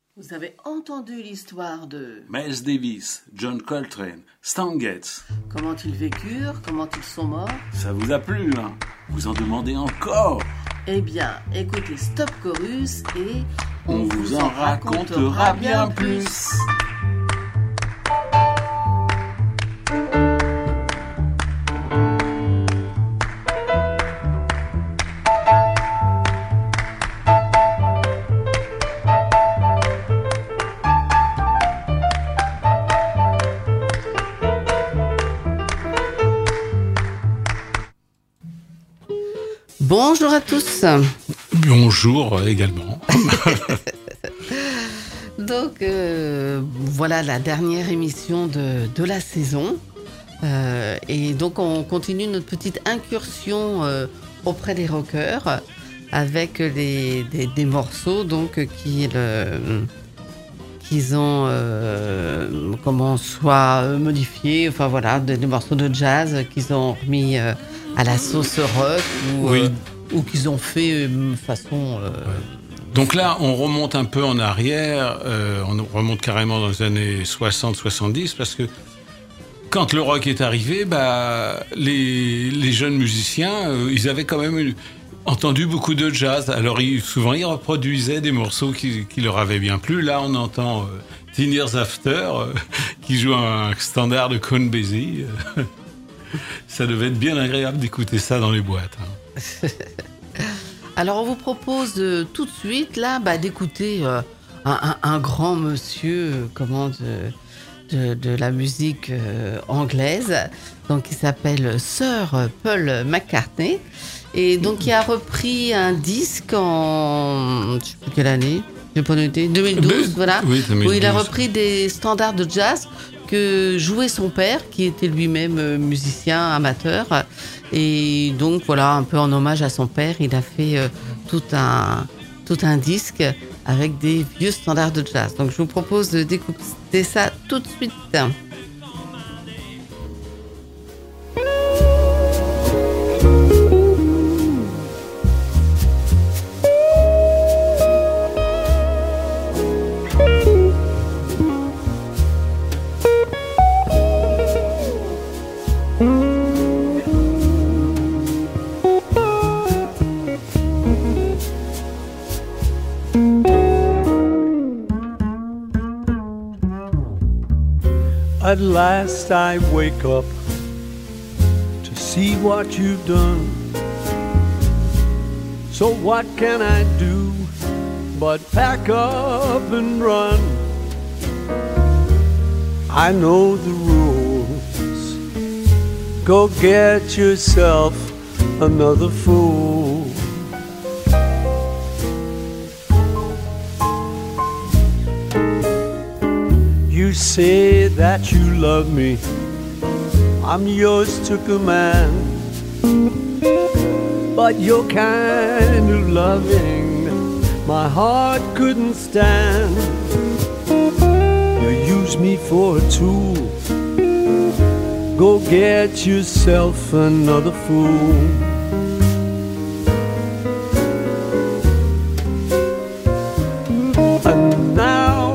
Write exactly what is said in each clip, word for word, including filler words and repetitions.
Vous avez entendu l'histoire de Miles Davis, John Coltrane, Stan Getz. Comment ils vécurent, comment ils sont morts. Ça vous a plu, hein? Vous en demandez encore? Eh bien, écoutez Stop Chorus et on, on vous en racontera bien plus. Bonjour à tous. Bonjour également. Donc euh, voilà la dernière émission de, de la saison. Euh, et donc on continue notre petite incursion euh, auprès des rockers avec les, des, des morceaux donc, qui le, qu'ils ont euh, comment soit modifiés, enfin voilà, des, des morceaux de jazz qu'ils ont remis euh, à la sauce rock ou, oui. euh, ou qu'ils ont fait de façon... Euh... Donc là, on remonte un peu en arrière, euh, on remonte carrément dans les années soixante soixante-dix, parce que quand le rock est arrivé, bah, les, les jeunes musiciens, euh, ils avaient quand même eu, entendu beaucoup de jazz. Alors ils, souvent, ils reproduisaient des morceaux qui, qui leur avaient bien plu. Là, on entend euh, Ten Years After, euh, qui joue un standard de Count Basie. Ça devait être bien agréable d'écouter ça dans les boîtes. Hein. Alors, on vous propose euh, tout de suite là, bah, d'écouter euh, un, un, un grand monsieur euh, comment, de, de, de la musique euh, anglaise, donc qui s'appelle Sir Paul McCartney, et donc qui a repris un disque en, je ne sais plus quelle année, j'ai pas noté, deux mille douze, Mais, voilà, oui, deux mille douze. Où il a repris des standards de jazz que jouait son père, qui était lui-même musicien amateur. Et donc, voilà, un peu en hommage à son père, il a fait euh, tout, un, tout un disque avec des vieux standards de jazz. Donc, je vous propose de d'écouter ça tout de suite. At last I wake up to see what you've done. So what can I do but pack up and run? I know the rules. Go get yourself another fool. You say that you love me, I'm yours to command. But your kind of loving my heart couldn't stand. You use me for a tool. Go get yourself another fool. And now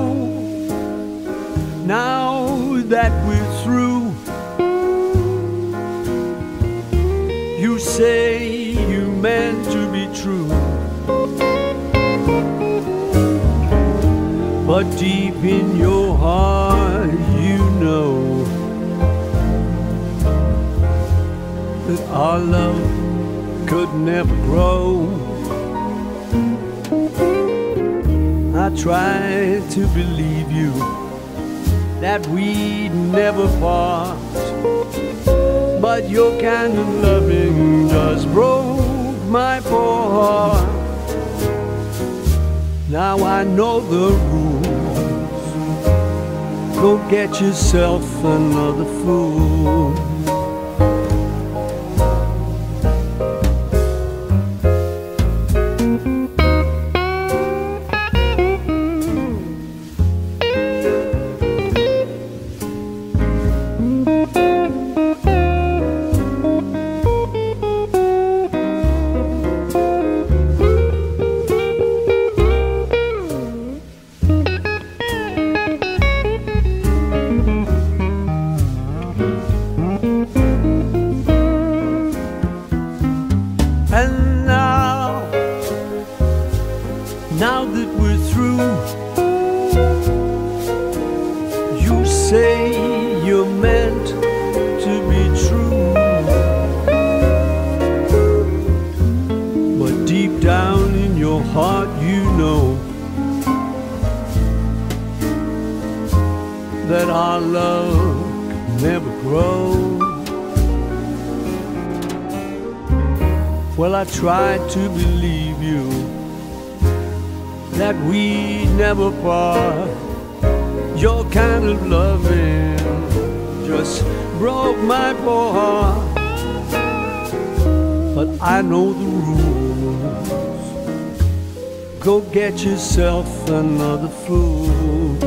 Now that we're through, you say you meant to be true, but deep in your heart you know that our love could never grow. I tried to believe you, that we'd never part, but your kind of loving just broke my poor heart. Now I know the rules. Go get yourself another fool. true. You say you're meant to be true, but deep down in your heart you know that our love can never grow. Well, I tried to believe you, that we never part. Your kind of loving just broke my poor heart. But I know the rules. Go get yourself another fool.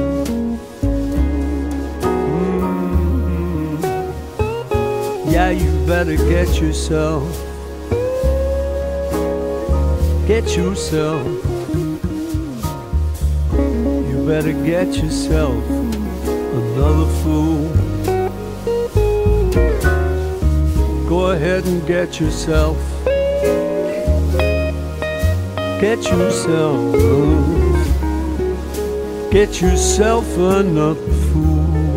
Mm-hmm. Yeah, you better get yourself Get yourself, you better get yourself another fool. Go ahead and get yourself, get yourself, get yourself another fool.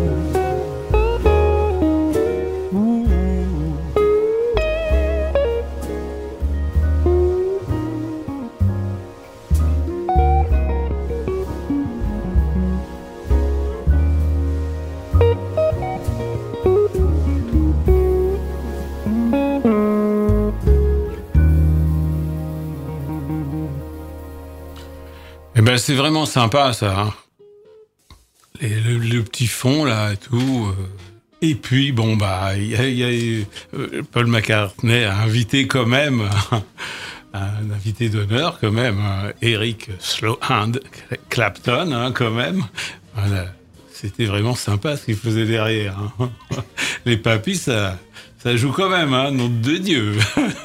Ben, c'est vraiment sympa, ça. Hein. Et le, le petit fond, là, et tout. Euh, et puis, bon, bah, il y a, y a euh, Paul McCartney a invité quand même, un invité d'honneur, quand même, hein, Eric Slowhand Clapton, hein, quand même. Voilà. C'était vraiment sympa ce qu'il faisait derrière. Hein. Les papis, ça, ça joue quand même, hein, nom de Dieu.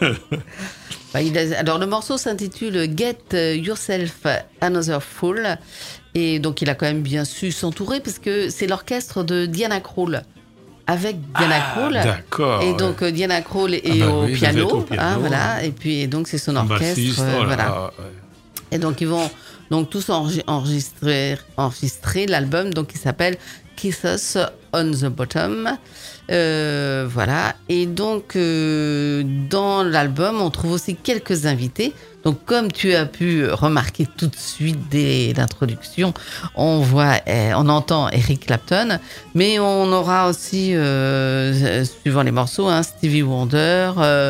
Alors, le morceau s'intitule Get Yourself Another Fool. Et donc, il a quand même bien su s'entourer, parce que c'est l'orchestre de Diana Krall. Avec Diana ah, Krall. D'accord. Et donc, ouais. Diana Krall est, ah bah au, oui, piano, au piano. Hein, voilà. Et puis, et donc, c'est son orchestre. Bassiste, euh, oh là voilà. là, ouais. Et donc, ils vont donc, tous enregistrer, enregistrer l'album donc, qui s'appelle Kisses on the Bottom. Euh, voilà. Et donc, euh, dans l'album, on trouve aussi quelques invités. Donc, comme tu as pu remarquer tout de suite dès l'introduction, on voit, eh, on entend Eric Clapton, mais on aura aussi, euh, suivant les morceaux, hein, Stevie Wonder, euh,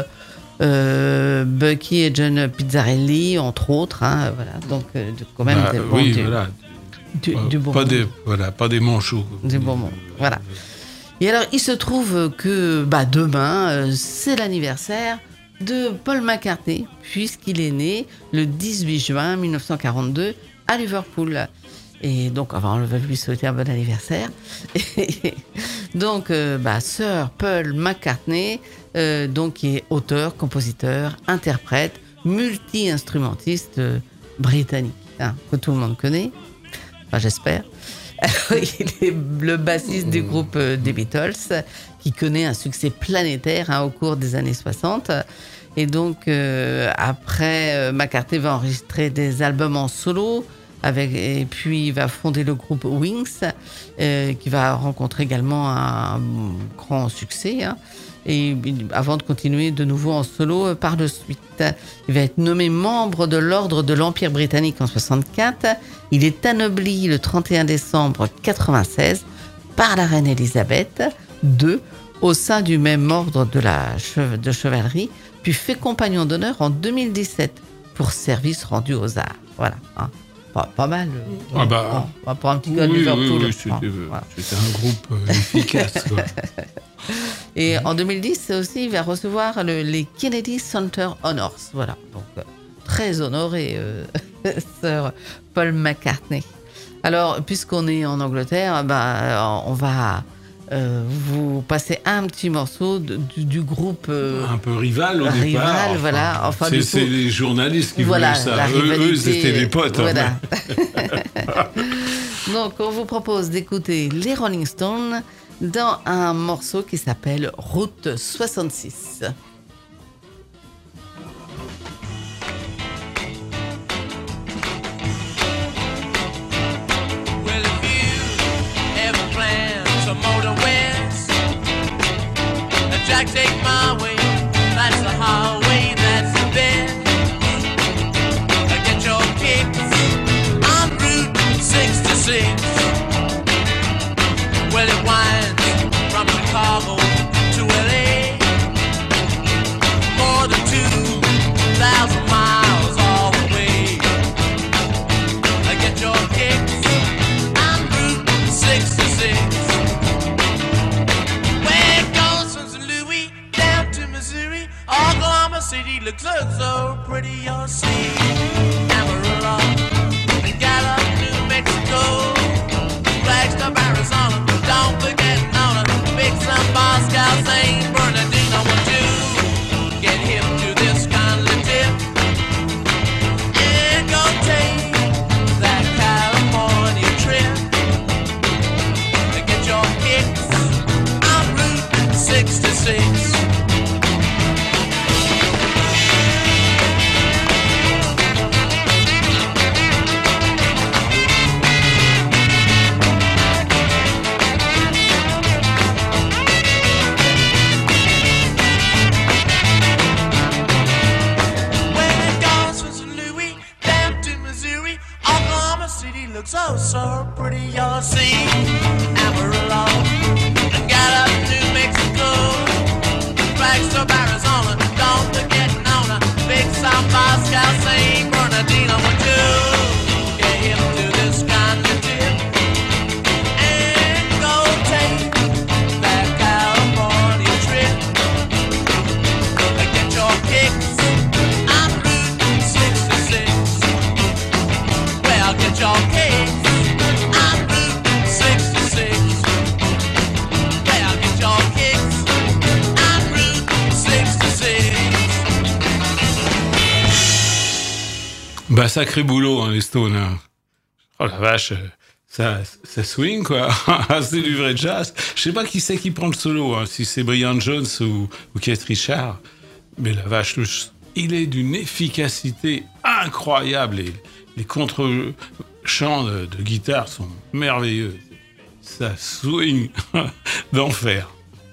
euh, Bucky et John Pizzarelli, entre autres. Hein, voilà. Donc, euh, quand même, bah, des bons oui, du, voilà. du, pas, du bon pas monde. des, voilà, pas des manchots. Du bon monde. Voilà. Et alors, il se trouve que bah, demain, euh, c'est l'anniversaire de Paul McCartney, puisqu'il est né le dix-huit juin mille neuf cent quarante-deux à Liverpool. Et donc, enfin, on va lui souhaiter un bon anniversaire. Et donc, euh, bah, Sir Paul McCartney, euh, donc, qui est auteur, compositeur, interprète, multi-instrumentiste euh, britannique, hein, que tout le monde connaît. Enfin, j'espère. Alors, il est le bassiste du groupe euh, des Beatles, qui connaît un succès planétaire hein, au cours des années soixante. Et donc, euh, après, euh, McCartney va enregistrer des albums en solo, avec, et puis il va fonder le groupe Wings, euh, qui va rencontrer également un grand succès. Hein, et avant de continuer de nouveau en solo euh, par de suite. Il va être nommé membre de l'Ordre de l'Empire britannique en soixante-quatre. Il est anobli le trente et un décembre quatre-vingt-seize par la reine Elisabeth deux au sein du même ordre de la che- de chevalerie, puis fait compagnon d'honneur en deux mille dix-sept pour service rendu aux arts. Voilà. Hein. Pas, pas mal. Ah bah, hein, pour un petit gars de oui, Liverpool. oui, oui, c'était, Hein, voilà. c'était un groupe euh, efficace. Quoi. Et en deux mille dix aussi, il va recevoir le, les Kennedy Center Honors. Voilà. Donc, euh, très honoré, euh, Sir Paul McCartney. Alors, puisqu'on est en Angleterre, bah, on va euh, vous passer un petit morceau de, du, du groupe. Euh, un peu rival au rival, départ. Enfin, voilà. Enfin, c'est, du coup, c'est les journalistes qui voilà, voulaient ça. la Eux, rivalité, eux, c'était les potes. Voilà. Hein. Donc, on vous propose d'écouter les Rolling Stones dans un morceau qui s'appelle Route soixante-six. City looks so, so pretty, you'll see. Amarillo and Gallup, New Mexico, Flagstaff, Arizona. Don't forget Nona, Big Sun, Moscow, Saint Bernardino. Want to get hip to this kind of tip and go take that California trip to get your kicks on Route sixty-six. Looks so, so pretty, you'll see. Amarillo and Gallup, New Mexico, Flagstaff, Arizona. Don't forget Nona, Big South, Moscow, Saint Bernardino. Want to get hip to this kind of tip and go take that California trip. Get your kicks on Route sixty-six. Well, get your kicks. Bah, sacré boulot, hein, les Stones. Hein. Oh la vache, ça, ça swing, quoi. C'est du vrai jazz. Je sais pas qui c'est qui prend le solo, hein, si c'est Brian Jones ou, ou Keith Richards. Mais la vache, le, il est d'une efficacité incroyable. Et les contre-chants de, de guitare sont merveilleux. Ça swing d'enfer.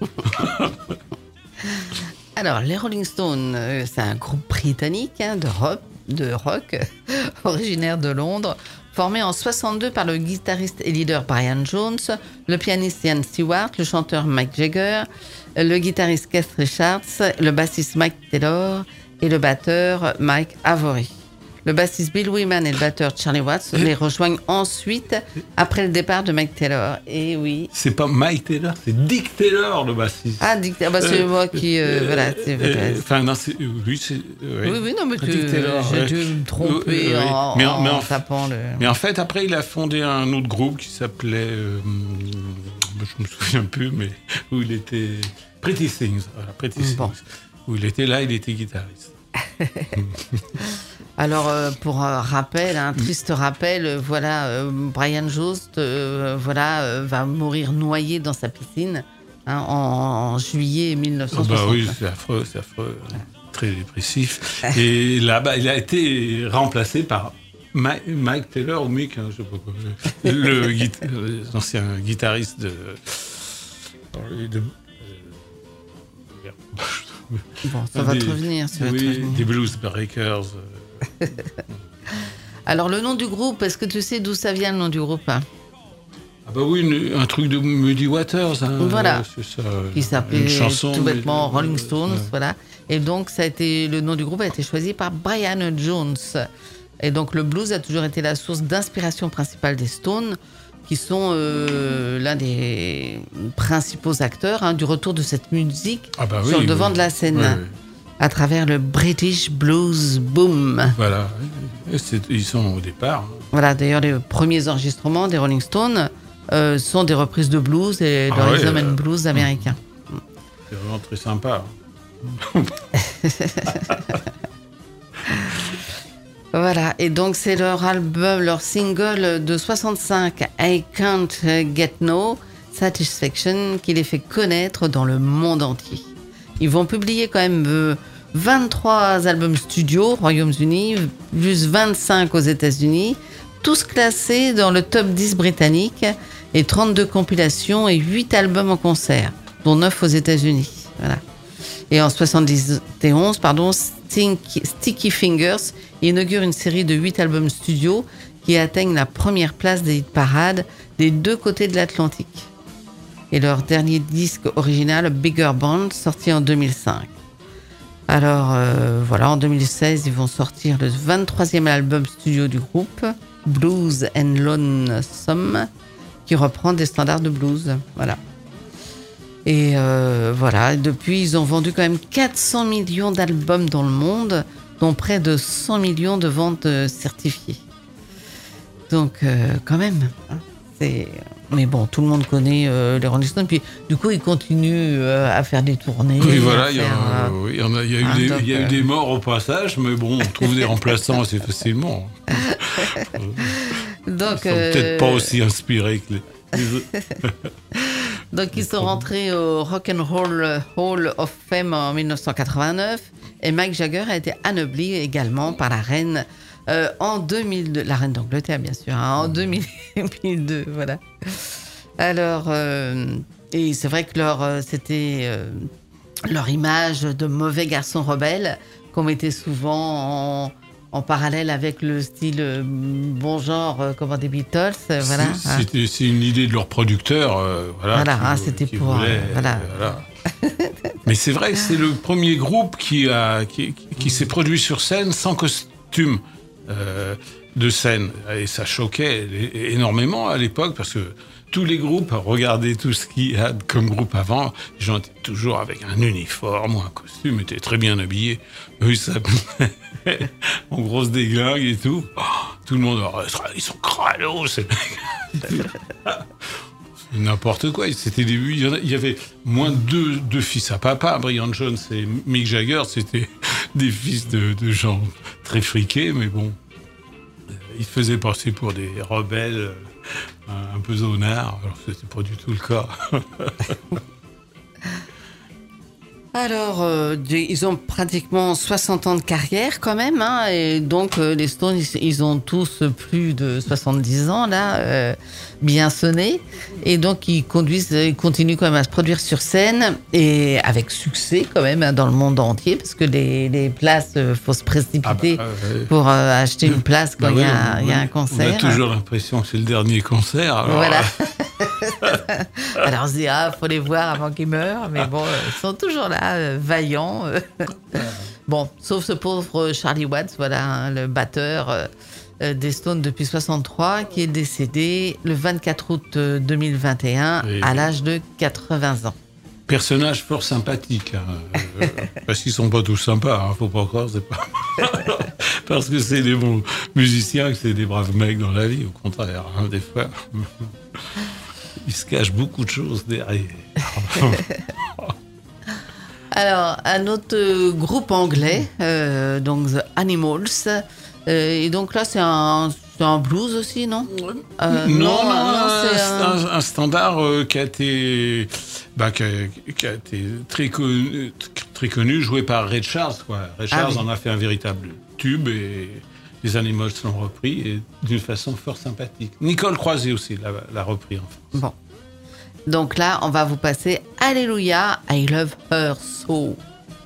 Alors, les Rolling Stones, euh, c'est un groupe britannique hein, de rock. de rock, originaire de Londres, formé en soixante-deux par le guitariste et leader Brian Jones, le pianiste Ian Stewart, le chanteur Mick Jagger, le guitariste Keith Richards, le bassiste Mike Taylor et le batteur Mike Avory. Le bassiste Bill Wyman et le batteur Charlie Watts les rejoignent ensuite après le départ de Mike Taylor. Et oui. C'est pas Mike Taylor, c'est Dick Taylor le bassiste. Ah, Dick Taylor, bah, c'est euh, moi qui. Euh, euh, voilà, c'est vrai. Enfin, non, c'est. Lui, c'est. Ouais. Oui, oui, non, mais tu, Taylor, j'ai ouais. dû me tromper euh, en, mais, en, mais en, en tapant le. Mais en fait, après, il a fondé un autre groupe qui s'appelait. Euh, je me souviens plus, mais où il était. Pretty Things. Voilà, Pretty Things. Bon. Où il était là, il était guitariste. Alors, euh, pour un rappel, un triste rappel, euh, voilà, euh, Brian Jones, euh, voilà, euh, va mourir noyé dans sa piscine hein, en, en juillet mille neuf cent soixante. Oh bah oui, c'est affreux, c'est affreux, voilà. Très dépressif. Et là-bas, il a été remplacé par Mike, Mike Taylor ou Mick, hein, je sais pas quoi, le guita- l'ancien guitariste de. de Bon, ça va des, te revenir. Ça oui, va te revenir. Des Blues Breakers. Alors, le nom du groupe, est-ce que tu sais d'où ça vient, le nom du groupe hein Ah bah oui, une, un truc de Muddy Waters. Hein, voilà. C'est ça, qui s'appelait chanson, tout bêtement mais, Rolling Stones. Ouais. Voilà. Et donc, ça a été, le nom du groupe a été choisi par Brian Jones. Et donc, le blues a toujours été la source d'inspiration principale des Stones, qui sont euh, l'un des principaux acteurs hein, du retour de cette musique ah bah oui, sur le devant oui. de la scène, oui, oui. à travers le British Blues Boom. Voilà, c'est, ils sont au départ. Voilà, d'ailleurs, les premiers enregistrements des Rolling Stones euh, sont des reprises de blues et de ah rhythm ouais, and blues américains. C'est vraiment très sympa. Voilà, et donc c'est leur album, leur single de soixante-cinq, I Can't Get No Satisfaction, qui les fait connaître dans le monde entier. Ils vont publier quand même euh, vingt-trois albums studio, Royaume-Uni, plus vingt-cinq aux États-Unis, tous classés dans le top dix britannique, et trente-deux compilations et huit albums en concert, dont neuf aux États-Unis. Voilà. Et en soixante-dix et onze, pardon, Stinky, Sticky Fingers inaugure une série de huit albums studio qui atteignent la première place des hit parades des deux côtés de l'Atlantique. Et leur dernier disque original, Bigger Band, sorti en deux mille cinq. Alors euh, voilà, en deux mille seize, ils vont sortir le vingt-troisième album studio du groupe, Blues and Lonesome, qui reprend des standards de blues. Voilà. Et euh, voilà, depuis, ils ont vendu quand même quatre cents millions d'albums dans le monde, dont près de cent millions de ventes euh, certifiées. Donc, euh, quand même, hein, c'est... Mais bon, tout le monde connaît euh, les Rolling Stones. Puis, du coup, ils continuent euh, à faire des tournées. Oui, voilà, il y, faire, a, euh, oui, il y, en a, il y, a eu hein, des, donc, il y a eu euh, des morts au passage, mais bon, on trouve des remplaçants assez facilement. donc, Ils sont peut-être euh, pas aussi inspirés que les, les autres. Donc, ils sont rentrés au Rock and Roll Hall of Fame en dix-neuf cent quatre-vingt-neuf. Et Mick Jagger a été anobli également par la reine euh, en deux mille deux. La reine d'Angleterre, bien sûr, hein, en deux mille deux. Voilà. Alors, euh, et c'est vrai que leur, euh, c'était euh, leur image de mauvais garçon rebelle qu'on mettait souvent en, en parallèle avec le style euh, bon genre euh, comme des Beatles. euh, voilà. C'est- hein. c'était- C'est une idée de leur producteur. euh, voilà, Voilà, qui hein, vou- c'était qui pour, voulait, euh, voilà. euh, voilà. Mais c'est vrai que c'est le premier groupe qui, a, qui, qui- qui s'est produit sur scène sans costume euh, de scène. Et ça choquait é- énormément à l'époque parce que tous les groupes, regardez tout ce qu'il y a comme groupe avant, les gens étaient toujours avec un uniforme ou un costume, étaient très bien habillés. Eux, ils s'habillaient en grosse déglingue et tout. Oh, tout le monde, oh, ils sont crado, ces mecs. N'importe quoi. C'était des, il y en a- il y avait moins de deux, deux fils à papa. Brian Jones et Mick Jagger, c'était des fils de, de gens très friqués, mais bon, euh, ils se faisaient passer pour des rebelles, euh, un, un peu zonards. Alors c'était pas du tout le cas. Alors, euh, des- ils ont pratiquement soixante ans de carrière quand même, hein, et donc euh, les Stones, ils, ils ont tous plus de soixante-dix ans là, euh, bien sonnés, et donc ils conduisent, ils continuent quand même à se produire sur scène et avec succès quand même hein, dans le monde entier, parce que les, les places, euh, faut se précipiter Ah bah, euh, pour euh, acheter une place quand bah il y, ouais, a- on- il y a un On concert. a toujours l'impression que c'est le dernier concert. alors, Voilà. euh, Alors on se dit, ah, faut les voir avant qu'ils meurent, mais bon, euh, ils sont toujours là, euh, vaillants. euh. Bon, sauf ce pauvre Charlie Watts, voilà, hein, le batteur euh, euh, des Stones depuis soixante-trois, qui est décédé le vingt-quatre août euh, deux mille vingt et un Et- à l'âge de quatre-vingts ans. Personnage fort sympathique, hein, euh, parce qu'ils sont pas tous sympas, hein, faut pas croire, c'est pas parce que c'est des bons musiciens que c'est des braves mecs dans la vie, au contraire, hein, des fois ils se cachent beaucoup de choses derrière. Alors, un autre euh, groupe anglais, euh, donc The Animals, euh, et donc là c'est un, c'est un blues aussi, non Euh, non, non, c'est c'est un- un, un standard euh, qui a été, bah, qui a, qui a été très connu, très connu, joué par Ray Charles, quoi. Ray Ah Charles oui. en a fait un véritable tube et les Animals l'ont repris et d'une façon fort sympathique. Nicole Croisé aussi l'a, l'a repris en France. Bon. Donc là, on va vous passer Alléluia, I Love Her So.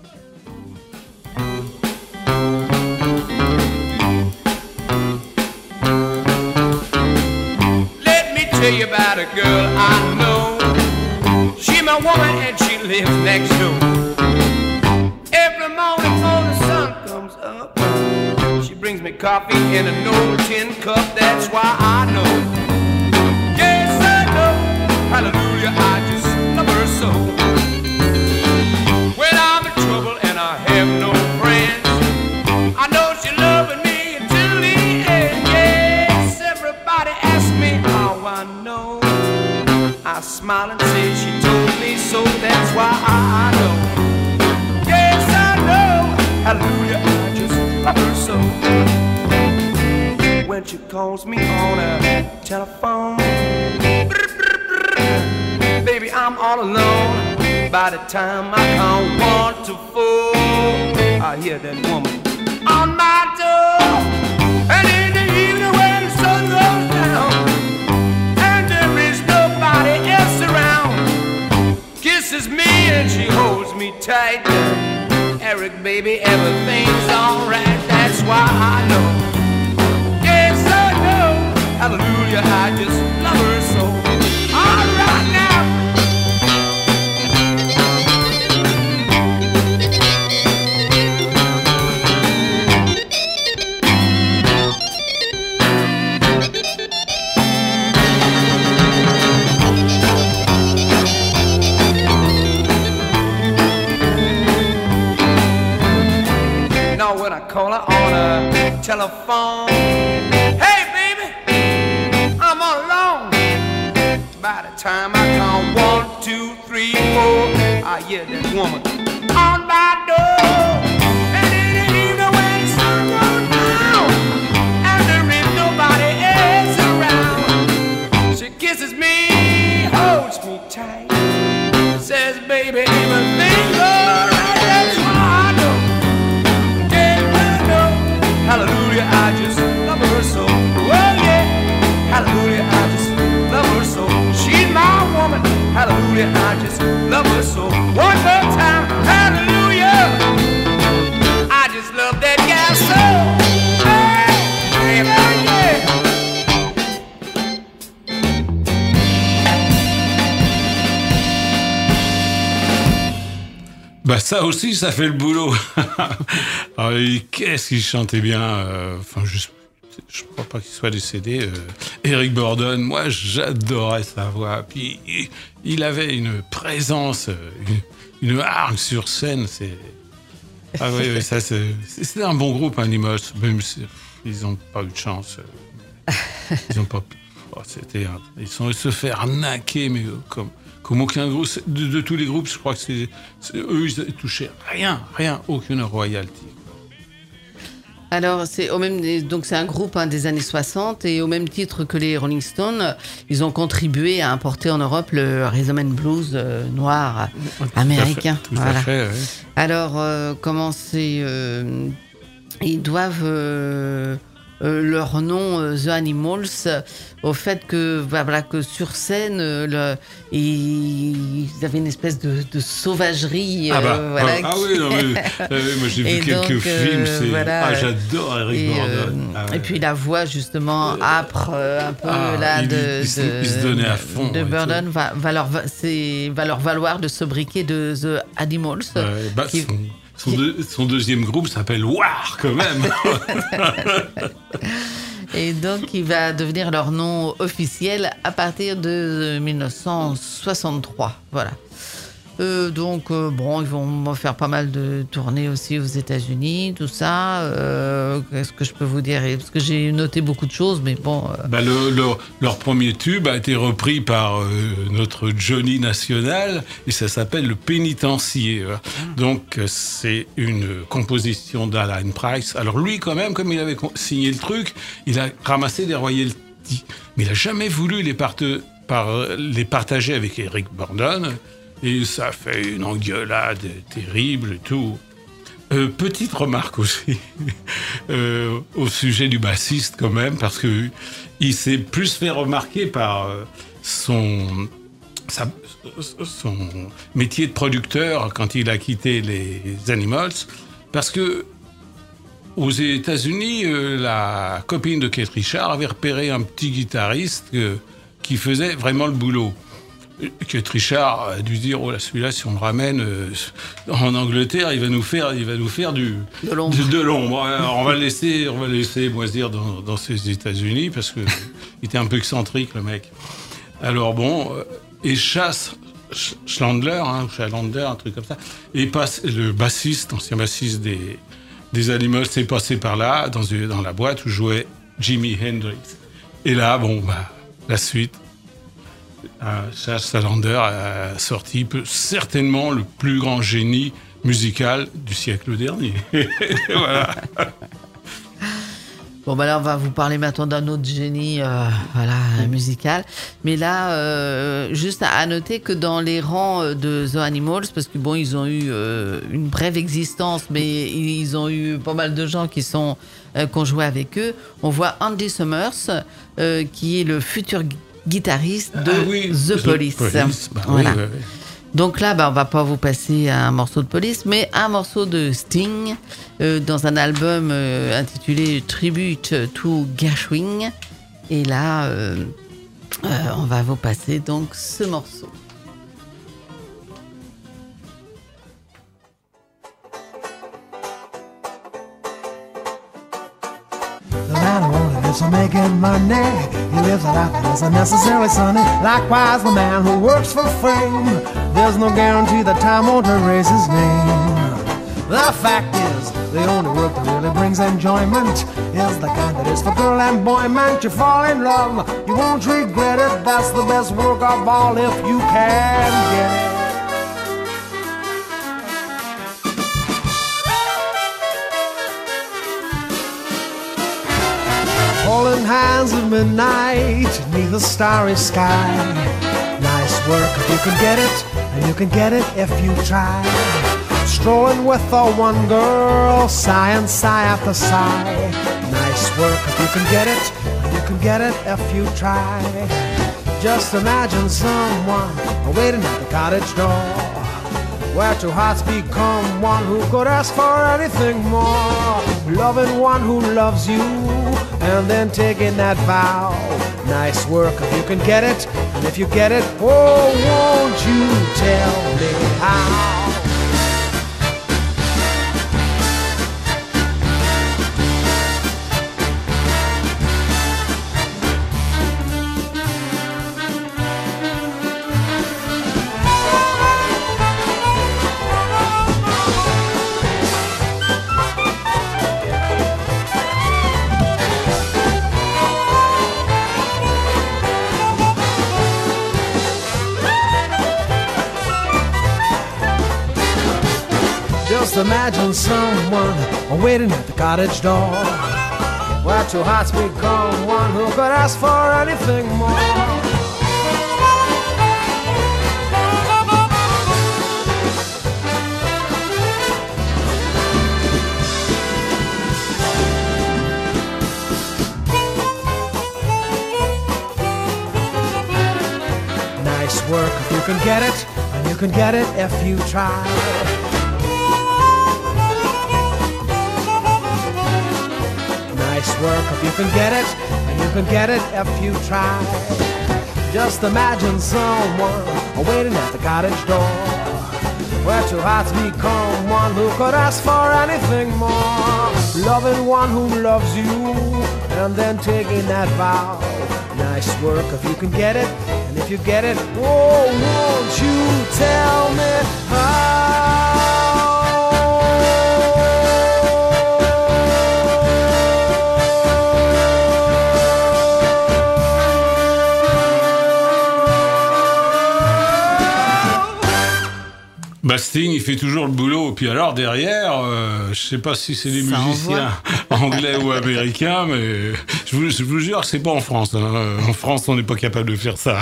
Let me tell you about a girl I know. She my woman and she lives next door. Every morning before the sun comes up, she brings me coffee in an old tin cup. That's why I know. Yes, I know. Hallelujah, I just love her so. When I'm in trouble and I have no friends, I know she's loving me until the end. Yes, everybody asks me how I know. I smile and say she told me so. That's why I know. Yes, I know. Hallelujah, I just love her so. When she calls me on a telephone, baby, I'm all alone. By the time I count one to four, I hear that woman on my door. And in the evening when the sun goes down and there is nobody else around, kisses me and she holds me tight. Eric, baby, everything's alright. That's why I know. Yes, I know. Hallelujah, I just love her so. All right now. telephone. Hey, baby, I'm all alone. By the time I count one, two, three, four, I hear that woman on my door. And in the evening when the sun goes down, and there is nobody else around, she kisses me, holds me tight, says, baby, everything's alright. That's why I know, yeah, I know. Hallelujah, I just love her so. Oh yeah, hallelujah, I just love her so. She's my woman. Hallelujah, I just love her so. One more time, hallelujah, I just love that gal so. Hey, baby, yeah. Bah ça aussi, ça fait le boulot. Alors, et qu'est-ce qu'il chantait bien. euh, Enfin, je je crois pas qu'il soit décédé. euh, Eric Burdon, moi, j'adorais sa voix. Puis il, il avait une présence, euh, une, une hargne sur scène. C'est ah oui, oui, ça c'est c'était un bon groupe, Animals. Même si ils ont pas eu de chance. euh, Ils ont pas. Oh, c'était un- ils sont se faire arnaquer, mais euh, comme. Comme aucun groupe, de, de tous les groupes, je crois que c'est, c'est- eux, ils touchaient rien, rien, aucune royalty. Alors, c'est au même, donc c'est un groupe hein, des années soixante et au même titre que les Rolling Stones, ils ont contribué à importer en Europe le rhythm and blues euh, noir américain. Tout à fait. Tout Voilà. à fait, ouais. Alors, euh, comment c'est euh, ils doivent euh, euh, leur nom euh, The Animals euh, au fait que bah, voilà que sur scène euh, le, ils avaient une espèce de, de sauvagerie. Ah bah, euh, voilà, ah, ah qui- oui, non, mais, euh, moi j'ai Et vu quelques donc, euh, films, c'est... voilà. Ah, j'adore Eric Et, Burdon. euh, Ah, ouais. et puis la voix justement âpre euh, un peu Ah, là il- de, il se- de- il se donnait à fond, de et Burdon tout. va, va, leur, va, c'est- va leur valoir de se briquer de The Animals. Ouais, bah, qui- son, son, deux- son deuxième groupe s'appelle War, quand même. Et donc, il va devenir leur nom officiel à partir de mille neuf cent soixante-trois. Voilà. Euh, donc, euh, bon, ils vont faire pas mal de tournées aussi aux États-Unis, tout ça. Euh, Qu'est-ce que je peux vous dire? Parce que j'ai noté beaucoup de choses, mais bon. euh, Bah, le- leur, leur premier tube a été repris par euh, notre Johnny National et ça s'appelle Le Pénitencier. Voilà. Donc euh, c'est une composition d'Alan Price. Alors lui quand même, comme il avait con- signé le truc, il a ramassé des royalties. Mais il a jamais voulu les, parte- par- les partager avec Eric Burdon et ça a fait une engueulade terrible et tout. Euh, petite remarque aussi euh, au sujet du bassiste quand même, parce que il s'est plus fait remarquer par euh, son, sa- son métier de producteur quand il a quitté les Animals, parce que aux États-Unis, euh, la copine de Keith Richards avait repéré un petit guitariste euh, qui faisait vraiment le boulot. Keith Richards a dû se dire, oh là, celui-là, si on le ramène euh, en Angleterre, il va nous faire, il va nous faire du, De l'ombre. de, de l'ombre. Alors, on va le laisser, on va le laisser moisir dans, dans ces États-Unis parce que il était un peu excentrique, le mec. Alors bon, euh, et Chas Sch- Chandler, hein, ou Chandler, un truc comme ça, et passe, le bassiste, ancien bassiste des, des Animals, s'est passé par là, dans, une- dans la boîte où jouait Jimi Hendrix. Et là, bon, bah, la suite. Euh, Chas Chandler a sorti peu- certainement le plus grand génie musical du siècle dernier. Voilà. Bon, bah là, on va vous parler maintenant d'un autre génie euh, voilà, musical. Mais là, euh, juste à, à noter que dans les rangs euh, de The Animals, parce que bon, ils ont eu euh, une brève existence, mais ils ont eu pas mal de gens qui sont euh, qui ont joué avec eux. On voit Andy Summers, euh, qui est le futur gu- guitariste de Ah oui, The Police. Police, bah oui, Voilà. ouais, ouais. Donc là, bah, on va pas vous passer un morceau de Police, mais un morceau de Sting euh, dans un album euh, intitulé Tribute to Gershwin. Et là, euh, euh, on va vous passer donc ce morceau. The man who only lives for making money, he lives a life that is unnecessarily sunny. Likewise, the man who works for fame, there's no guarantee that time won't erase his name. The fact is, The only work that really brings enjoyment is the kind that is for girl and boy. Man, you fall in love, you won't regret it. That's the best work of all if you can get it. Holding hands at midnight neath the starry sky. Nice work if you can get it, and you can get it if you try. Strolling with the one girl, sigh and sigh after sigh. Nice work if you can get it, and you can get it if you try. Just imagine someone waiting at the cottage door, where two hearts become one who could ask for anything more. Loving one who loves you, and then taking that vow. Nice work if you can get it, and if you get it, oh, won't you tell me how? Just imagine someone waiting at the cottage door, where two hearts become one who could ask for anything more. Nice work if you can get it, and you can get it if you try. Nice work if you can get it, and you can get it if you try. Just imagine someone waiting at the cottage door, where two hearts become one who could ask for anything more. Loving one who loves you, and then taking that vow. Nice work if you can get it, and if you get it, oh, won't you tell me how? Sting, il fait toujours le boulot. Puis alors, derrière, euh, je sais pas si c'est des Ça musiciens anglais ou américains, mais je vous, je vous jure que c'est pas en France. Hein. En France, on n'est pas capable de faire ça.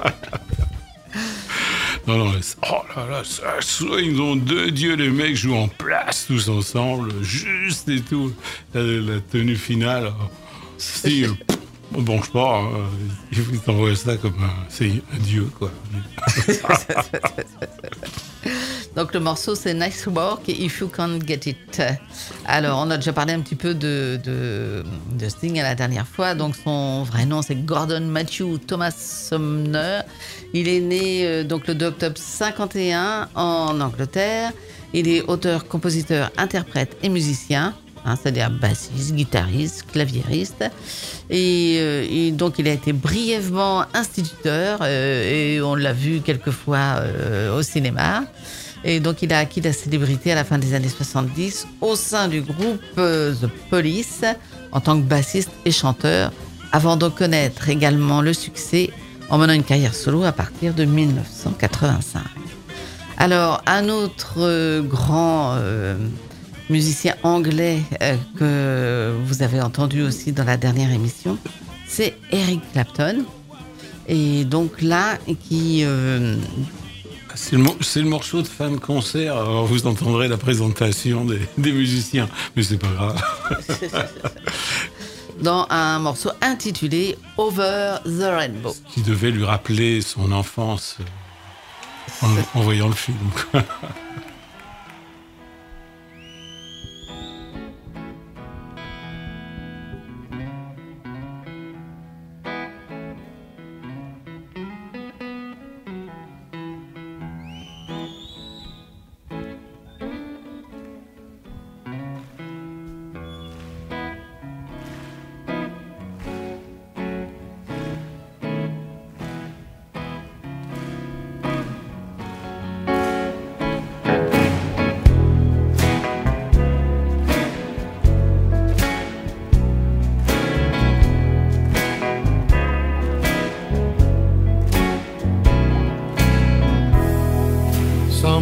Non, non, oh là là, ça swing, nom de Dieu, les mecs jouent en place tous ensemble, juste et tout. La, la tenue finale, Sting, euh, bon, je pars, hein, il t'envoie ça comme un, c'est un dieu, quoi. Donc le morceau c'est Nice Work et If You Can't Get It. Alors on a déjà parlé un petit peu de, de, de Sting à la dernière fois. Donc son vrai nom c'est Gordon Matthew Thomas Sumner. Il est né euh, donc le deux octobre cinquante et un en Angleterre. Il est auteur, compositeur, interprète et musicien. Hein, c'est-à-dire bassiste, guitariste, claviériste. Et, euh, et donc il a été brièvement instituteur euh, et on l'a vu quelquefois euh, au cinéma. Et donc il a acquis la célébrité à la fin des années soixante-dix au sein du groupe euh, The Police en tant que bassiste et chanteur, avant de connaître également le succès en menant une carrière solo à partir de dix-neuf cent quatre-vingt-cinq. Alors un autre euh, grand euh, musicien anglais euh, que vous avez entendu aussi dans la dernière émission, c'est Eric Clapton. Et donc là, qui... Euh, C'est le, c'est le morceau de fin de concert, alors vous entendrez la présentation des, des musiciens, mais c'est pas grave. Dans un morceau intitulé Over the Rainbow. Qui devait lui rappeler son enfance en, en voyant le film.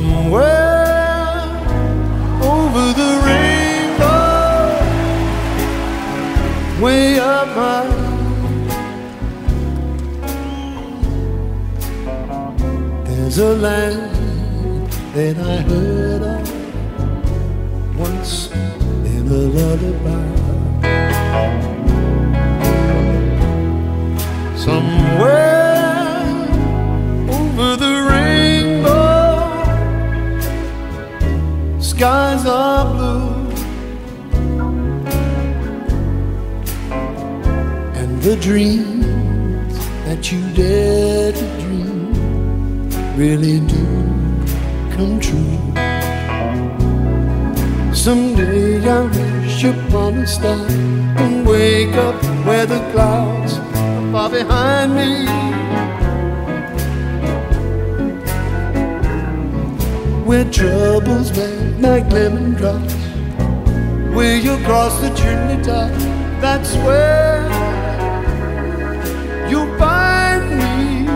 Somewhere over the rainbow, way up high, there's a land that I heard of once in a lullaby. Somewhere over the rainbow, skies are blue, and the dreams that you dare to dream really do come true. Someday I'll wish upon a star and wake up where the clouds are far behind me, where troubles melt like lemon drops, where you cross the chimney top. That's where you'll find me.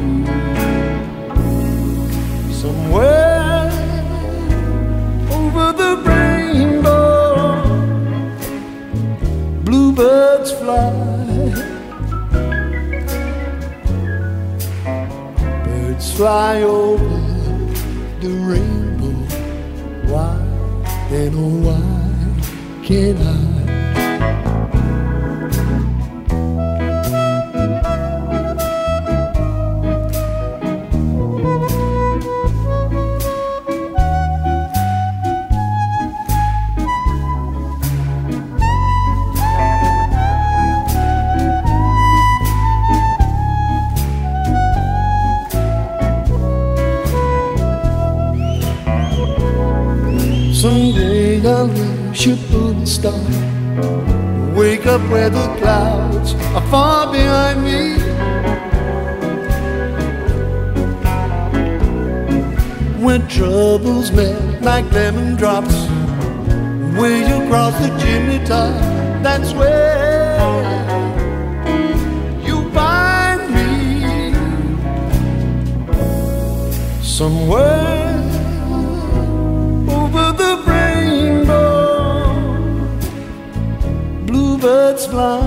Somewhere over the rainbow, bluebirds fly, birds fly over the rainbow. Why, then oh why can't I? Someday I'll wish upon a star, wake up where the clouds are far behind me, where troubles melt like lemon drops, where you cross the chimney top. That's where you find me. Somewhere birds fly,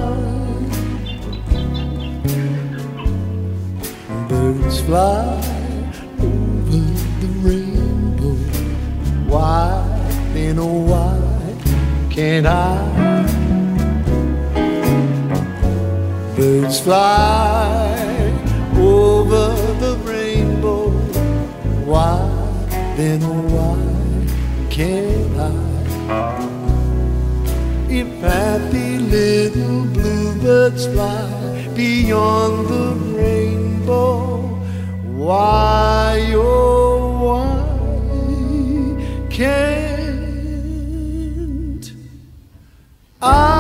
birds fly over the rainbow. Why, then oh why can't I? Birds fly over the rainbow. Why, then oh why can't I? If happy little bluebirds fly beyond the rainbow, why, oh why can't I?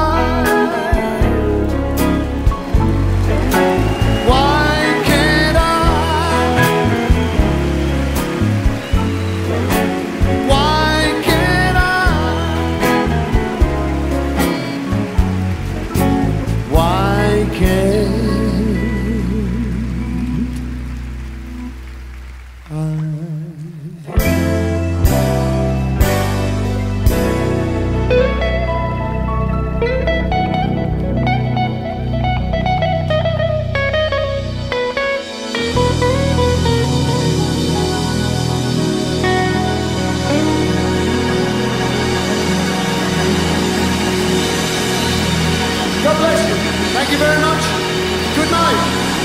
God bless you. Thank you very much. Good night.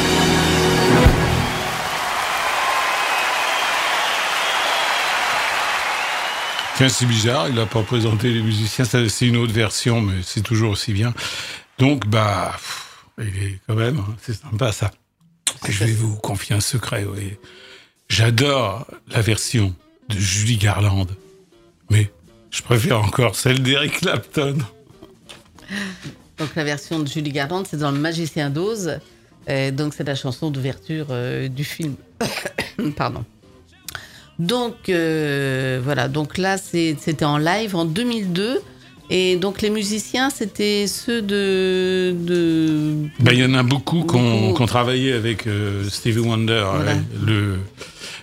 Tiens, c'est bizarre, il n'a pas présenté les musiciens, ça, c'est une autre version, mais c'est toujours aussi bien. Donc, bah, pff, il est quand même, hein, c'est sympa ça. Et je vais vous confier un secret, oui. J'adore la version de Judy Garland, mais je préfère encore celle d'Eric Clapton. Donc la version de Judy Garland, c'est dans Le Magicien d'Oz. Et donc c'est la chanson d'ouverture euh, du film. Pardon. Donc euh, voilà, donc là c'est, c'était en live en deux mille deux. Et donc les musiciens, c'était ceux de... de... Ben, il y en a beaucoup qui ont travaillé avec euh, Stevie Wonder, Voilà. euh, le,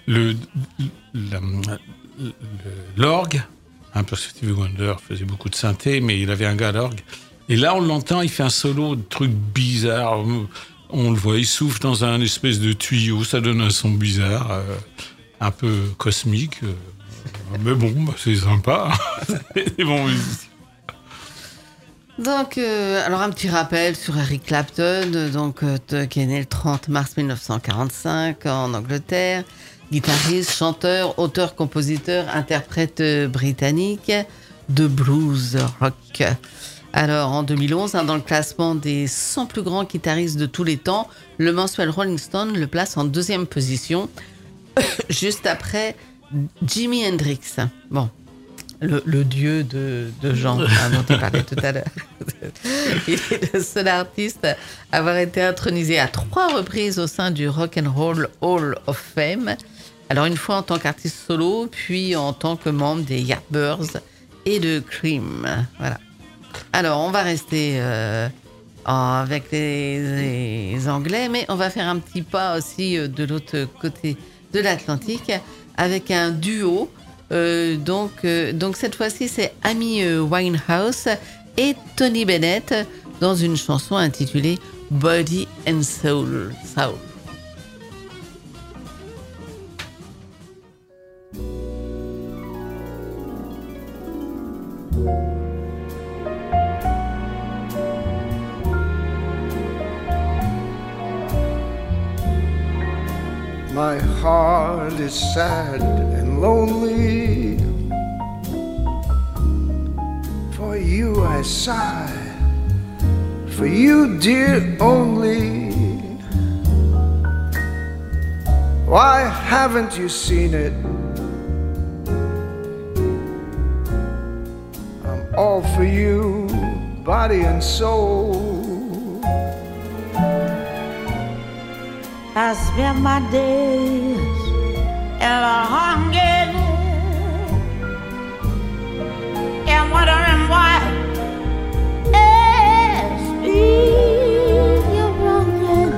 le, la- le- l'orgue, hein, parce que Stevie Wonder faisait beaucoup de synthé, mais il avait un gars à l'orgue. Et là, on l'entend, il fait un solo de trucs bizarres. On le voit, il souffle dans un espèce de tuyau, ça donne un son bizarre, euh, un peu cosmique. euh, mais bon, bah, c'est sympa. C'est bon musicien. Donc, euh, alors un petit rappel sur Eric Clapton, donc, euh, qui est né le trente mars mille neuf cent quarante-cinq en Angleterre, guitariste, chanteur, auteur, compositeur, interprète euh, britannique de blues rock. Alors, en deux mille onze, hein, dans le classement des cent plus grands guitaristes de tous les temps, le mensuel Rolling Stone le place en deuxième position, juste après Jimi Hendrix. Bon. Le, le dieu de, de Jean, hein, dont on parlait tout à l'heure. Il est le seul artiste à avoir été intronisé à trois reprises au sein du Rock and Roll Hall of Fame. Alors une fois en tant qu'artiste solo, puis en tant que membre des Yardbirds et de Cream. Voilà. Alors on va rester euh, en- avec les, les Anglais, mais on va faire un petit pas aussi euh, de l'autre côté de l'Atlantique avec un duo. Euh, donc, euh, donc cette fois-ci, c'est Amy euh, Winehouse et Tony Bennett dans une chanson intitulée Body and Soul. Soul. My heart is sad and lonely. For you I sigh, for you, dear, only. Why haven't you seen it? I'm all for you, body and soul. I spend my days in a hunger and wondering why it's me you're wronging.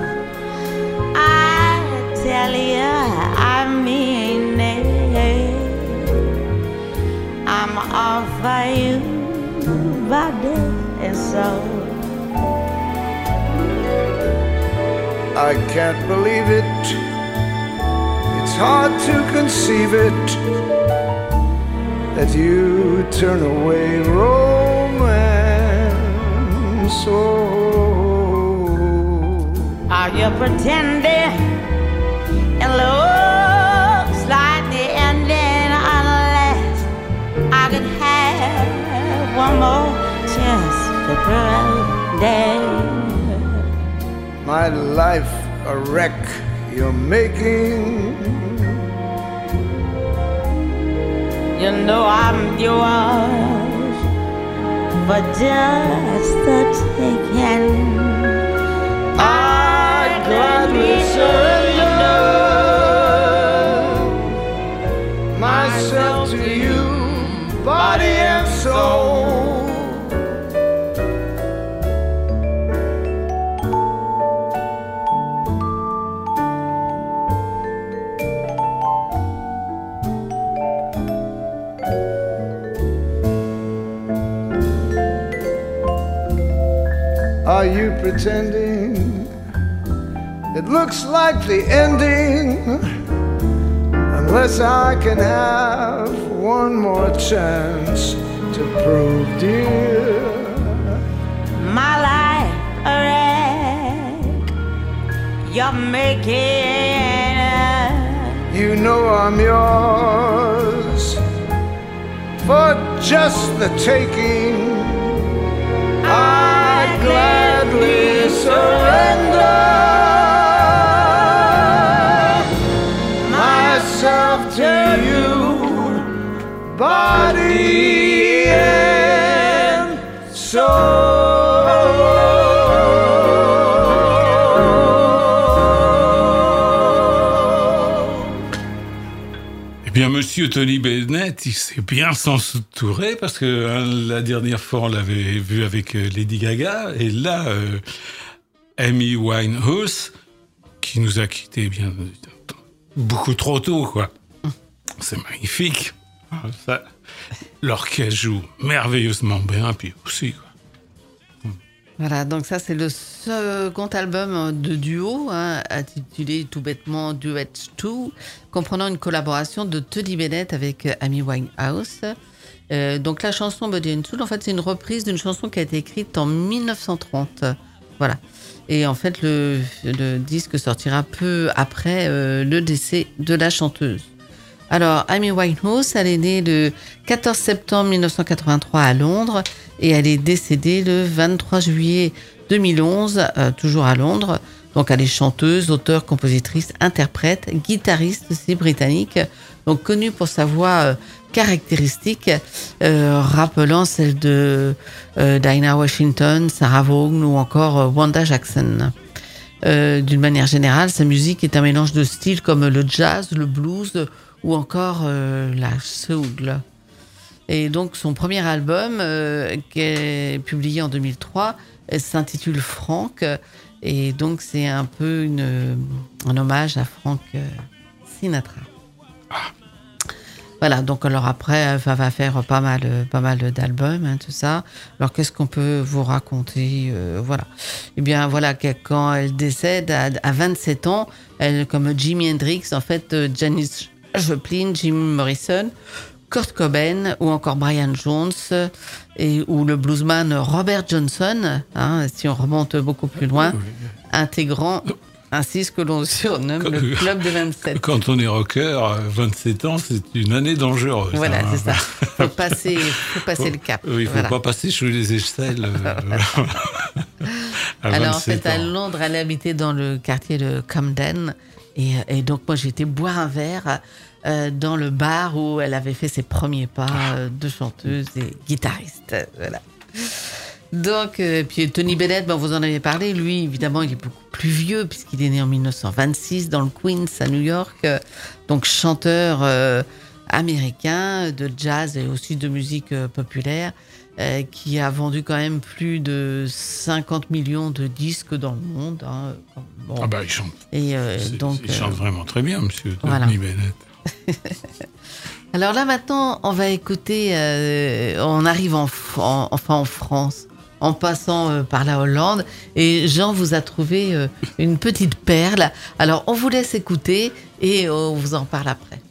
I tell you, I mean it. I'm all for you, body and soul. I can't believe it. It's hard to conceive it that you turn away romance. Oh, Are you pretending? It looks like the ending unless I could have one more chance to pretend. my life a wreck you're making. You know I'm yours for just the taking. I'd gladly surrender myself to you, body and soul. Are you pretending? It looks like the ending, unless I can have one more chance to prove, dear, My life a wreck you're making. you know I'm yours for just the taking. I'd gladly surrender myself to you, body and soul. Eh bien, monsieur Tony Bennett, il sait bien s'entourer parce que hein, la dernière fois, on l'avait vu avec euh, Lady Gaga. Et là, euh, Amy Winehouse, qui nous a quittés bien beaucoup trop tôt, quoi. C'est magnifique. Ça, l'orchestre joue merveilleusement bien, puis aussi, quoi. Voilà, donc ça c'est le second album de duo, hein, intitulé tout bêtement Duets deux, comprenant une collaboration de Tony Bennett avec Amy Winehouse. Euh, donc la chanson Body and Soul, en fait c'est une reprise d'une chanson qui a été écrite en dix-neuf cent trente. Voilà. Et en fait le, le disque sortira peu après euh, le décès de la chanteuse. Alors, Amy Winehouse, elle est née le quatorze septembre dix-neuf cent quatre-vingt-trois à Londres et elle est décédée le vingt-trois juillet deux mille onze, euh, toujours à Londres. Donc, elle est chanteuse, auteure, compositrice, interprète, guitariste aussi britannique, donc connue pour sa voix euh, caractéristique, euh, rappelant celle de euh, Dinah Washington, Sarah Vaughan ou encore euh, Wanda Jackson. Euh, d'une manière générale, sa musique est un mélange de styles comme le jazz, le blues ou encore euh, la soul. Et donc son premier album, euh, qui est publié en deux mille trois, s'intitule Frank, et donc c'est un peu une, un hommage à Frank Sinatra. Voilà, donc alors après, elle va faire pas mal, pas mal d'albums, hein, tout ça. Alors qu'est-ce qu'on peut vous raconter, euh, voilà. Eh bien voilà, quand elle décède à, à vingt-sept ans, elle, comme Jimi Hendrix, en fait, Janis Joplin, Jim Morrison, Kurt Cobain ou encore Brian Jones et, ou le bluesman Robert Johnson, hein, si on remonte beaucoup plus loin, intégrant ainsi ce que l'on surnomme quand, le club de vingt-sept. Quand on est rocker, vingt-sept ans, c'est une année dangereuse. Voilà, hein. c'est ça. Il faut passer, faut passer faut, le cap. Oui, il ne faut voilà. pas passer sous les aisselles. Alors en fait, ans. À Londres, elle habitait dans le quartier de Camden. Et, et donc moi, j'ai été boire un verre euh, dans le bar où elle avait fait ses premiers pas euh, de chanteuse et guitariste. Voilà. Donc, euh, puis Tony Bennett, ben, vous en avez parlé, lui, évidemment, il est beaucoup plus vieux, puisqu'il est né en dix-neuf cent vingt-six dans le Queens, à New York. Euh, donc, chanteur euh, américain de jazz et aussi de musique euh, populaire, euh, qui a vendu quand même plus de cinquante millions de disques dans le monde. Hein. Bon. Ah bah, il chante. Et, euh, donc, il chante euh, vraiment très bien, monsieur Tony voilà. Bennett. Alors là, maintenant, on va écouter, euh, on arrive en, en, enfin en France, en passant euh, par la Hollande, et Jean vous a trouvé euh, une petite perle. Alors, on vous laisse écouter et on vous en parle après.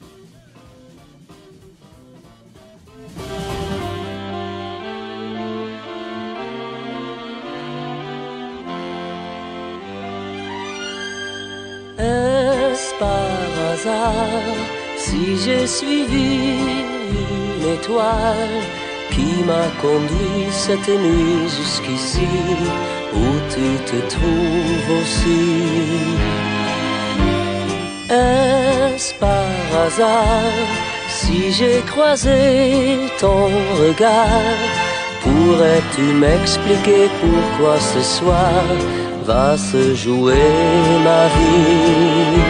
Est-ce par hasard si j'ai suivi une étoile qui m'a conduit cette nuit jusqu'ici, où tu te trouves aussi? Est-ce par hasard si j'ai croisé ton regard? Pourrais-tu m'expliquer pourquoi ce soir va se jouer ma vie?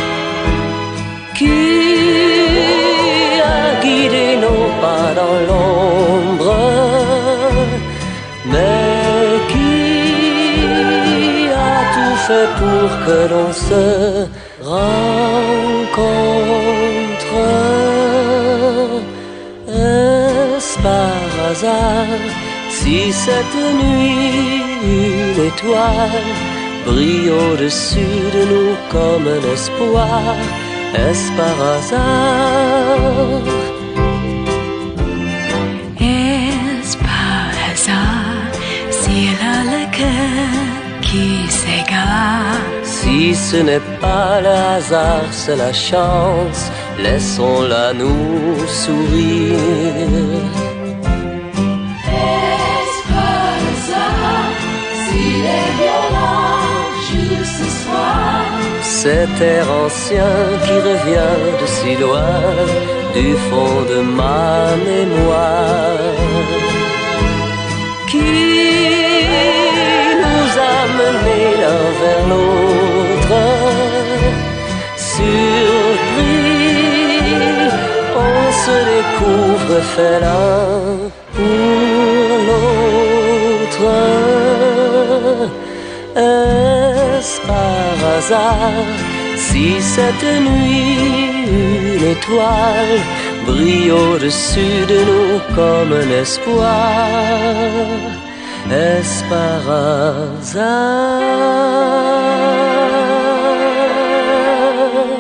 Qui a guidé nos pas dans l'ombre, mais qui a tout fait pour que l'on se rencontre? Est-ce par hasard si cette nuit une étoile brille au-dessus de nous comme un espoir? Est-ce par hasard? Est-ce par hasard si elle a le cœur qui s'égare? Si ce n'est pas le hasard, c'est la chance, laissons-la nous sourire. Est-ce par hasard s'il est violent juste ce soir? Cet air ancien qui revient de si loin, du fond de ma mémoire, qui nous a menés l'un vers l'autre. Surpris, on se découvre fait l'un pour l'autre. Est-ce par hasard si Si cette nuit une étoile brille au-dessus de nous comme un espoir, est-ce par hasard?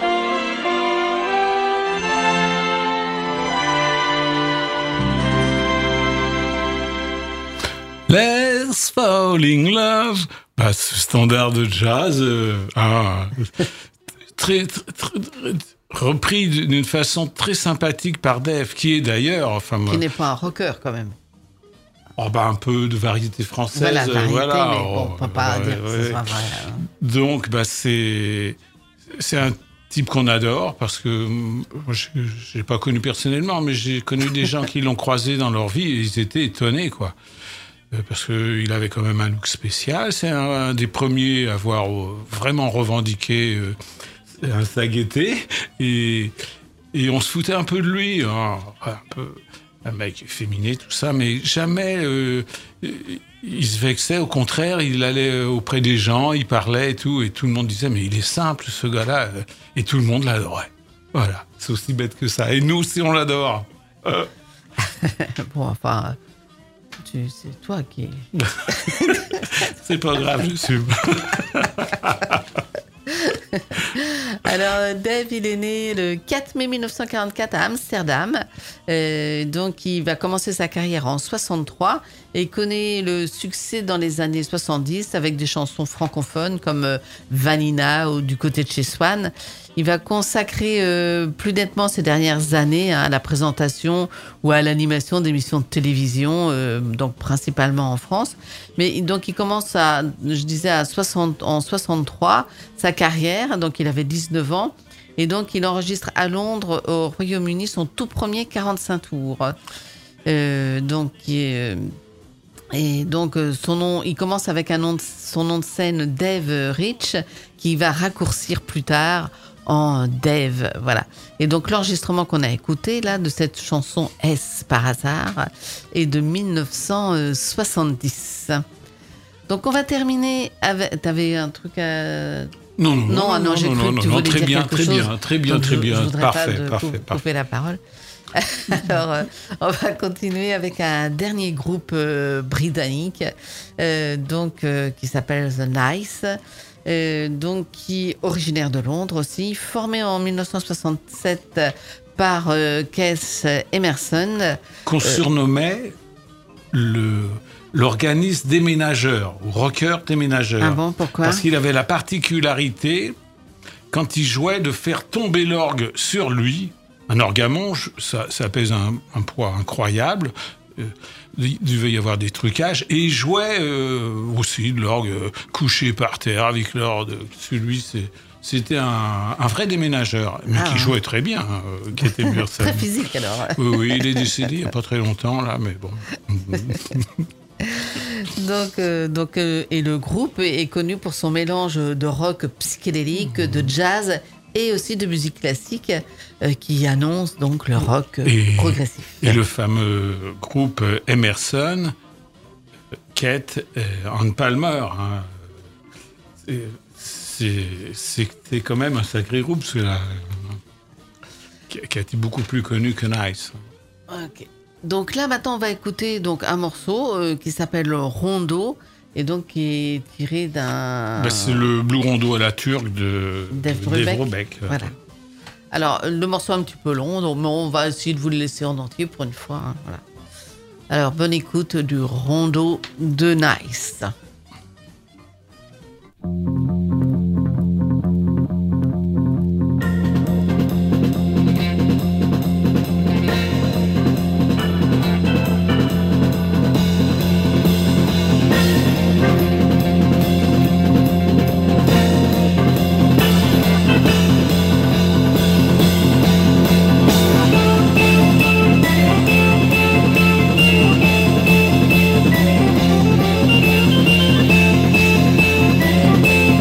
Let's fall in love. Bah, ce standard de jazz, euh, ah, très, très, très, très, repris d'une façon très sympathique par Dave, qui est d'ailleurs, enfin moi, Qui n'est pas un rocker quand même. oh bah un peu de variété française, Voilà, euh, variété, voilà. mais bon, on Oh, peut pas ouais, dire que ouais. ce soit vrai. hein. Donc bah c'est c'est un type qu'on adore parce que moi, je j'ai pas connu personnellement, mais j'ai connu des gens qui l'ont croisé dans leur vie et ils étaient étonnés quoi. Euh, Parce qu'il avait quand même un look spécial. C'est un, un des premiers à avoir euh, vraiment revendiqué euh, sa gaieté. Et, et on se foutait un peu de lui. Hein. Un peu un mec efféminé, tout ça. Mais jamais euh, il se vexait. Au contraire, il allait auprès des gens, il parlait et tout. Et tout le monde disait, mais il est simple, ce gars-là. Et tout le monde l'adorait. Voilà, c'est aussi bête que ça. Et nous aussi, on l'adore. Euh. Bon, enfin, tu, c'est toi qui... C'est pas grave, je suis... Alors, Dave, il est né le quatre mai mille neuf cent quarante-quatre à Amsterdam. Euh, donc, il va commencer sa carrière en soixante-trois et il connaît le succès dans les années soixante-dix avec des chansons francophones comme euh, Vanina ou Du côté de chez Swan. Il va consacrer euh, plus nettement ces dernières années hein, à la présentation ou à l'animation d'émissions de télévision, euh, donc principalement en France. Mais donc, il commence à, je disais, à soixante, en soixante-trois sa carrière. Donc, il avait dix-neuf ans. Et donc, il enregistre à Londres, au Royaume-Uni, son tout premier quarante-cinq tours. Euh, donc, il est, et donc, son nom, il commence avec un nom de, son nom de scène Dave Rich, qui va raccourcir plus tard en Dave. Voilà. Et donc, l'enregistrement qu'on a écouté, là, de cette chanson Est-ce par hasard, est de mille neuf cent soixante-dix. Donc, on va terminer avec... T'avais un truc à... Non, non, non, non, non, j'ai non, cru non, que tu non, voulais très dire bien, quelque très chose. bien, très bien, Donc, très je- bien, je voudrais parfait, pas de parfait, cou- parfait. couper la parole. Alors, euh, on va continuer avec un dernier groupe euh, britannique, euh, donc euh, qui s'appelle The Nice, euh, donc qui est originaire de Londres aussi, formé en mille neuf cent soixante-sept par euh, Keith Emerson. Qu'on Euh, surnommait le l'organisme déménageur, ou rocker déménageur. Ah bon, pourquoi ? Parce qu'il avait la particularité, quand il jouait, de faire tomber l'orgue sur lui. Un orgamon, ça, ça pèse un, un poids incroyable. Euh, il devait y avoir des trucages. Et il jouait euh, aussi de l'orgue euh, couché par terre avec l'orgue. Celui, c'est, c'était un, un vrai déménageur, mais Ah, qui ouais. jouait très bien, euh, qui était Emerson. Très physique alors. Oui, oui, il est décédé il n'y a pas très longtemps, là, mais bon. Donc, euh, donc, euh, et le groupe est connu pour son mélange de rock psychédélique, de jazz et aussi de musique classique euh, qui annonce donc le rock euh, Et- progressif. Et le fameux groupe Emerson, Kate et Ann Palmer. Hein. C'est- c'est- C'était quand même un sacré groupe, celui-là, qui, qui a été beaucoup plus connu que Nice. Ok. Donc là, maintenant, on va écouter donc, un morceau euh, qui s'appelle Rondo et donc qui est tiré d'un... Bah, c'est le Blue Rondo à la turque de Dave de Brubeck. Brubeck. Voilà. Alors, le morceau est un petit peu long, donc, mais on va essayer de vous le laisser en entier pour une fois. hein, voilà. Alors, bonne écoute du Rondo de Nice. Thank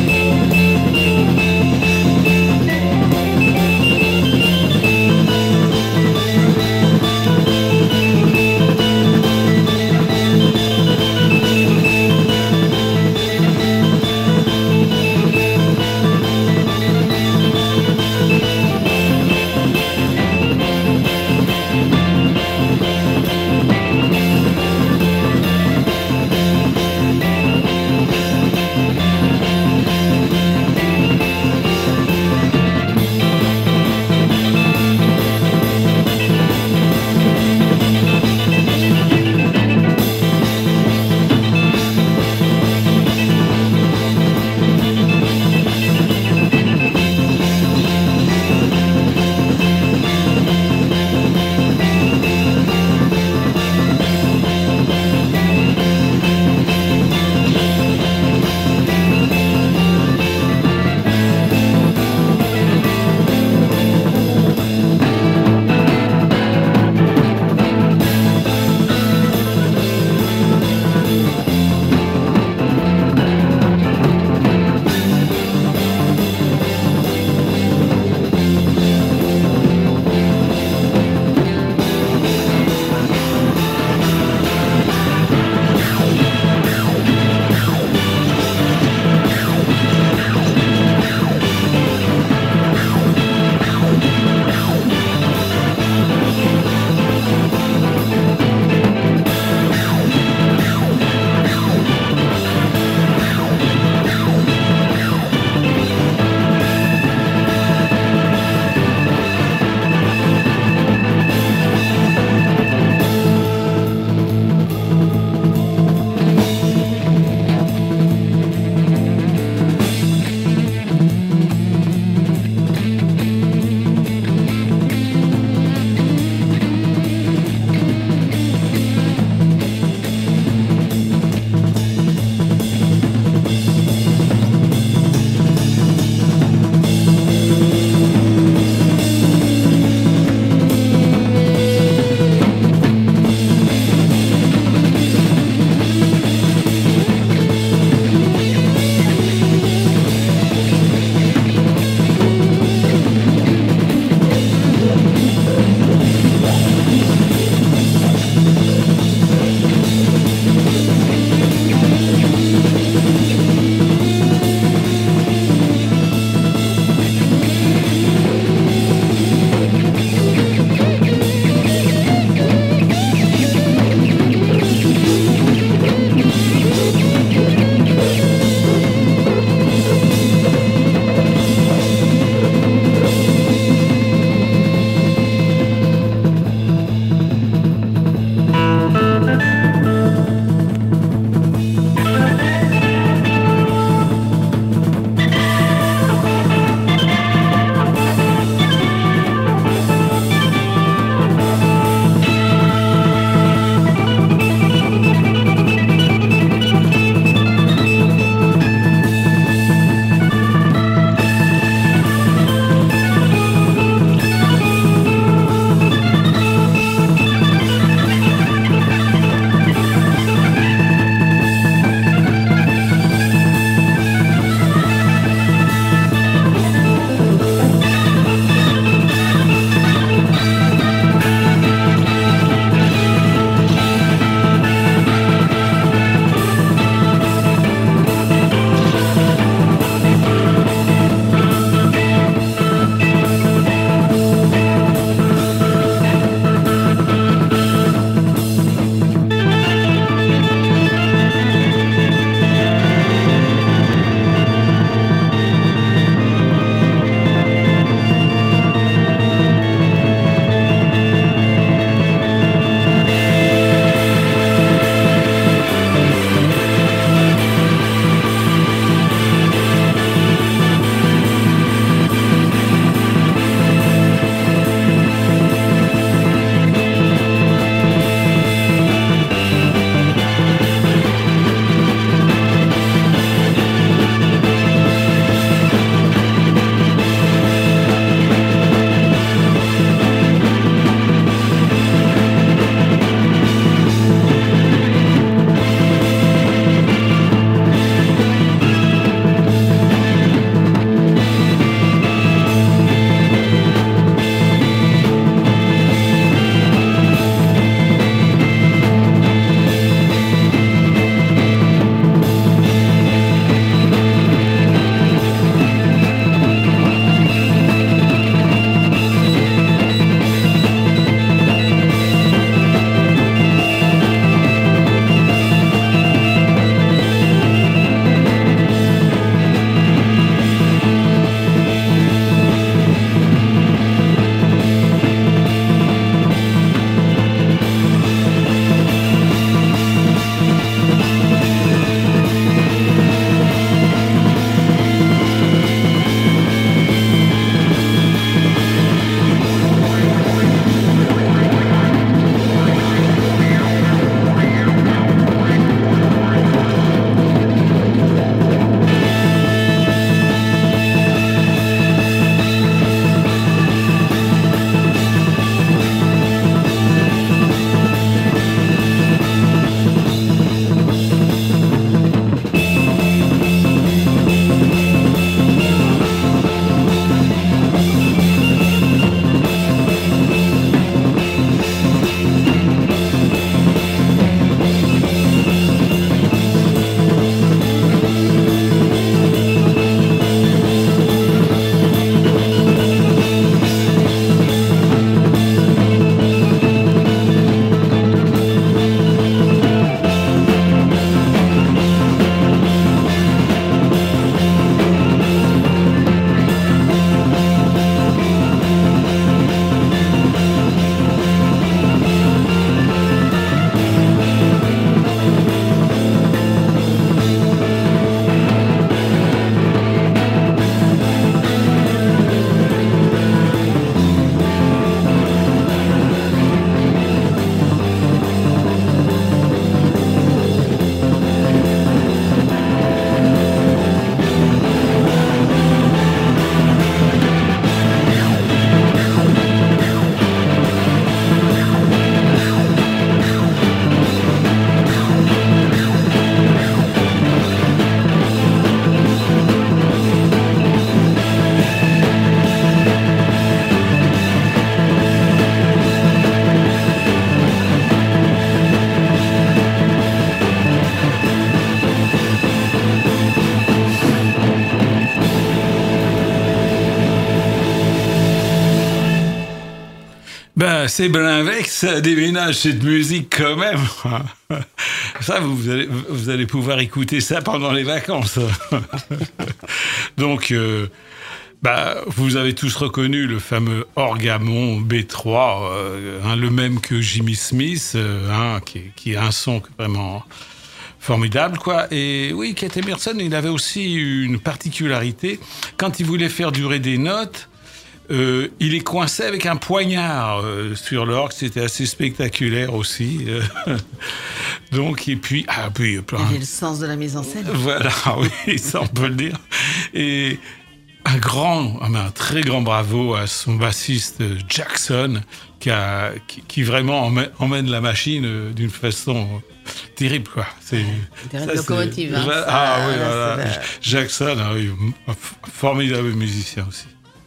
Ben, c'est Blainvec, ça déménage cette musique quand même. Ça, vous allez, vous allez pouvoir écouter ça pendant les vacances. Donc, euh, bah, vous avez tous reconnu le fameux Orgamon B trois, euh, hein, le même que Jimmy Smith, euh, hein, qui, qui a un son vraiment formidable, quoi. Et oui, Keith Emerson, il avait aussi une particularité. Quand il voulait faire durer des notes, euh, il les coinçait avec un poignard euh, sur l'orgue. C'était assez spectaculaire aussi. Donc, et puis, ah, puis, plein. Il avait le sens de la mise en scène. Voilà, oui, ça on peut le dire. Et un grand, un très grand bravo à son bassiste Jackson, qui, a, qui, qui vraiment emmène, emmène la machine d'une façon terrible, quoi. C'est une locomotive. Hein, voilà, ça, ah oui, là, voilà. La... Jackson, ah, oui, un formidable musicien aussi.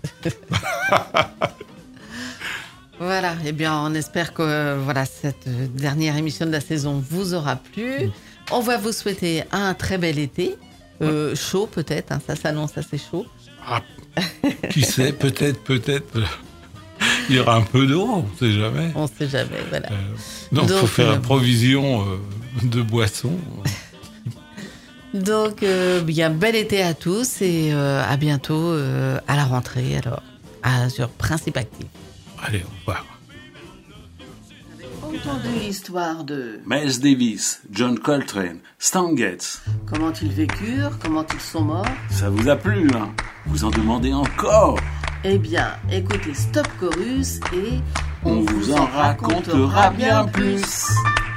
Voilà, eh bien, on espère que euh, voilà, cette dernière émission de la saison vous aura plu. Mm. On va vous souhaiter un très bel été, euh, chaud peut-être, hein, ça s'annonce assez chaud. Ah, qui sait, peut-être, peut-être, il y aura un peu d'eau, on ne sait jamais. On ne sait jamais, voilà. Euh, donc, il faut faire euh, provision euh, de boissons. Donc, euh, bien, bel été à tous et euh, à bientôt euh, à la rentrée, alors, à, sur Principe Actif. Allez, au revoir. Entendu l'histoire de Miles Davis, John Coltrane, Stan Getz. Comment ils vécurent, comment ils sont morts. Ça vous a plu, hein? Vous en demandez encore? Eh bien, écoutez Stop Chorus et on, on vous en racontera, racontera bien plus. plus.